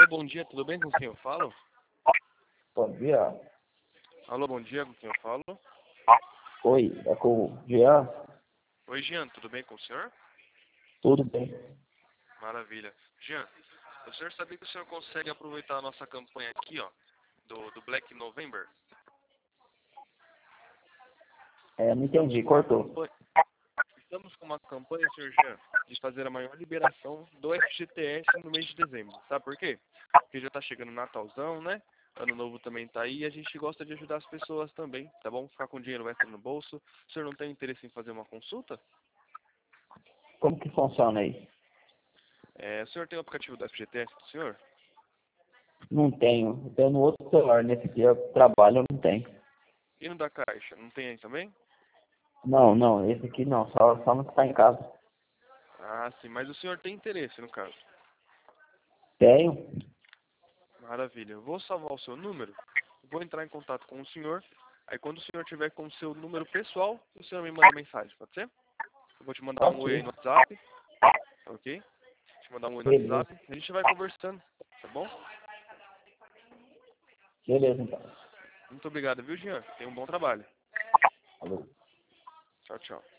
bom dia, tudo bem com quem eu falo? Bom dia. Alô, bom dia, com quem eu falo? Oi, é com o Jean? Oi, Jean, tudo bem com o senhor? Tudo bem? Maravilha. Jean, o senhor sabia que o senhor consegue aproveitar a nossa campanha aqui, ó, do Black November? Não entendi, cortou. Estamos com uma campanha, senhor Jean, de fazer a maior liberação do FGTS no mês de dezembro. Sabe por quê? Porque já tá chegando o Natalzão, né? Ano Novo também tá aí e a gente gosta de ajudar as pessoas também, tá bom? Ficar com dinheiro extra no bolso. O senhor não tem interesse em fazer uma consulta? Como que funciona aí? O senhor tem o aplicativo do FGTS do senhor? Não tenho. Eu tenho no outro celular. Nesse dia eu trabalho, eu não tenho. E no da Caixa, não tem aí também? Não, esse aqui não. Só não está em casa. Ah, sim, mas o senhor tem interesse no caso. Tenho? Maravilha. Eu vou salvar o seu número, vou entrar em contato com o senhor. Aí quando o senhor tiver com o seu número pessoal, o senhor me manda mensagem, pode ser? Eu vou te mandar um oi aí Ok. no WhatsApp, ok? Te mandar um oi no Beleza. WhatsApp, a gente vai conversando, tá bom? Beleza, então. Muito obrigado, viu, Jean? Tenha um bom trabalho. Falou. Tchau, tchau.